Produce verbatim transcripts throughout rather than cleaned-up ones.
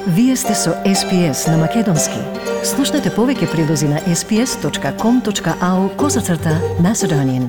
Вие сте со Ес Би Ес на Македонски. Слушнете повеќе прилози на ес би ес точка ком точка ау козацрта Macedonian.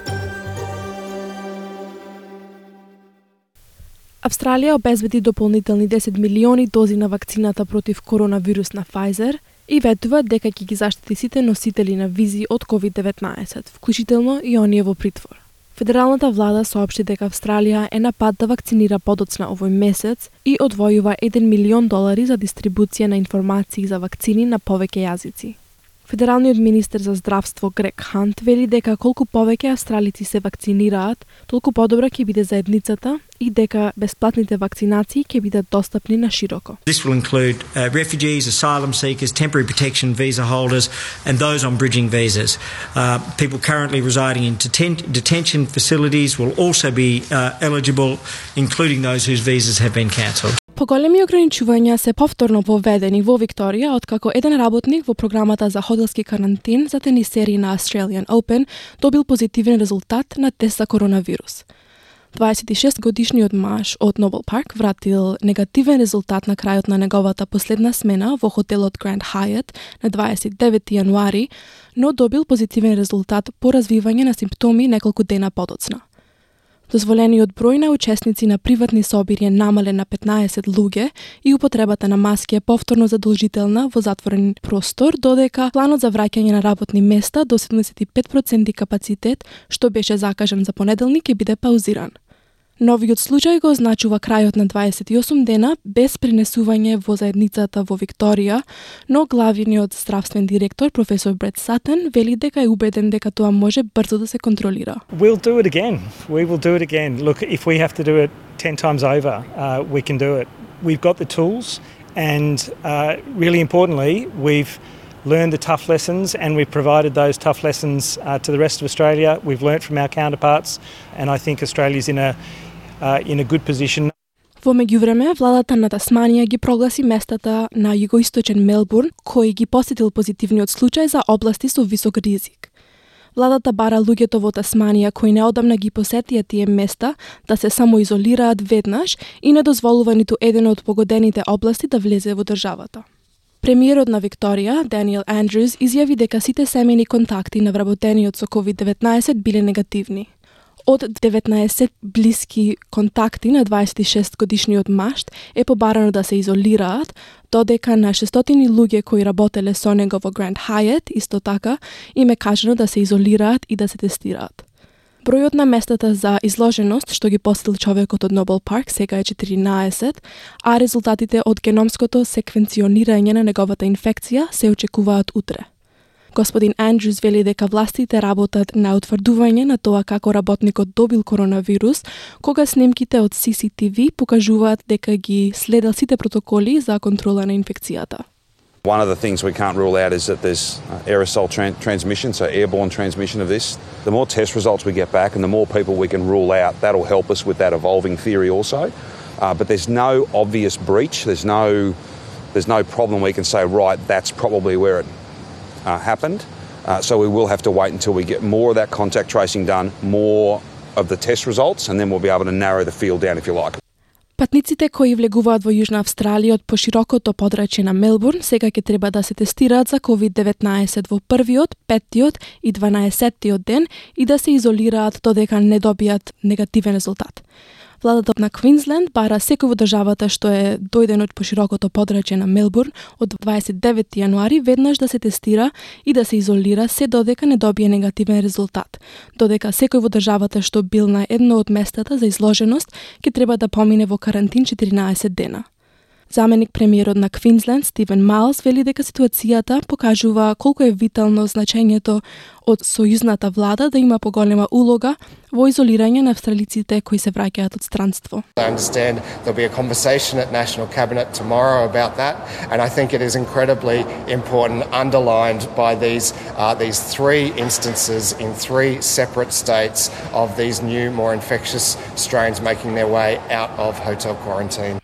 Австралија обезбеди дополнителни десет милиони дози на вакцината против коронавирус на Pfizer и ветува дека ќе ги заштити сите носители на визи од ковид деветнаесет, вклучително и оние во притвор. Федералната влада соопшти дека Австралија е на пат да вакцинира подоцна овој месец и одвојува еден милион долари за дистрибуција на информации за вакцини на повеќе јазици. Федералниот министер за здравство Грег Хант вели дека колку повеќе австралици се вакцинираат, толку подобра ќе биде заедницата и дека бесплатните вакцинации ќе бидат достапни на широко. This will include uh, refugees, asylum seekers, temporary protection visa holders and those on bridging visas. Uh, people currently residing in deten- detention facilities will also be uh, eligible, including those whose visas have been cancelled. Поголеми ограничувања се повторно поведени во Викторија откако еден работник во програмата за хотелски карантин за тенисери на Australian Open добил позитивен резултат на тест за коронавирус. дваесет и шест годишниот маж од Нобел Парк вратил негативен резултат на крајот на неговата последна смена во хотелот Grand Hyatt на дваесет и девети јануари, но добил позитивен резултат по развивање на симптоми неколку дена подоцна. Дозволениот број на учесници на приватни собири е намален на петнаесет луѓе и употребата на маски е повторно задолжителна во затворен простор, додека планот за враќање на работни места до седумдесет и пет проценти капацитет, што беше закажан за понеделник, ќе биде паузиран. Новиот случај го означува крајот на дваесет и осум дена без пренесување во заедницата во Викторија, но главниот здравствен директор професор Брет Сатен вели дека е убеден дека тоа може брзо да се контролира. We'll do it again. We will do it again. Look, if we have to do it ten times over, uh, we can do it. We've got the tools and uh, really importantly, we've learned the tough lessons and we've provided those tough lessons uh, to the rest of Australia. We've learnt from our counterparts and I think Australia's in a Uh, in a good position. Во меѓувреме, владата на Тасманија ги прогласи местата на југоисточен Мелбурн, кој ги посетил позитивниот случај за области со висок ризик. Владата бара луѓето во Тасманија кои неодамна ги посетија тие места да се самоизолираат веднаш и не дозволува ниту еден од погодените области да влезе во државата. Премиерот на Викторија, Даниел Андрюс, изјави дека сите семејни контакти на вработениот со ковид деветнаесет биле негативни. Од деветнаесет блиски контакти на дваесет и шест годишниот маж е побарано да се изолираат, додека на шестстотини луѓе кои работеле со него во Grand Hyatt исто така им е кажано да се изолираат и да се тестираат. Бројот на местата за изложеност што ги посетил човекот од Нобел Парк сега е четиринаесет, а резултатите од геномското секвенционирање на неговата инфекција се очекуваат утре. Господин Андрюс вели дека властите работат на утврдување на тоа како работникот добил коронавирус, кога снимките од Си Си Ти Ви покажуваат дека ги следел сите протоколи за контрола на инфекцијата. One of the things we can't rule out is that there's aerosol tran- transmission, so airborne transmission of this. The more test results we get back and the more people we can rule out, that'll help us with that evolving theory also. Uh, but there's no obvious breach, there's no, there's no problem we can say, right, that's probably where it Uh, happened. Uh, so we will have to wait until we get more of that contact tracing done, more of the test results, and then we'll be able to narrow the field down, if you like. Патниците кои влегуваат во Јужна Австралија од поширокото подрачје на Мелбурн сега ќе треба да се тестираат за ковид деветнаесет во првиот, петтиот и дванаесеттиот ден и да се изолираат додека не добијат негативен резултат. Владата на Квинсленд бара секој во државата што е дојден од поширокото подрачје на Мелбурн од дваесет и девети јануари веднаш да се тестира и да се изолира се додека не добие негативен резултат, додека секој во државата што бил на едно од местата за изложеност ќе треба да помине во карантин четиринаесет дена. Заменик премиерот на Квинсленд Стивен Майлс вели дека ситуацијата покажува колку е витално значењето од сојузната влада да има поголема улога во изолирање на австралиците кои се враќаат од странство. I understand there'll be a conversation at National Cabinet tomorrow about that, and I think it is incredibly important, underlined by these uh, these three instances in three separate states of these new, more infectious strains making their way out of hotel quarantine.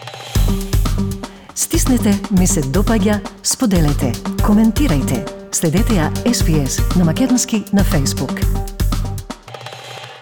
Стиснете, ми се допаѓа, споделете, коментирајте. Следете ја Ес Би Ес на Македонски на Facebook.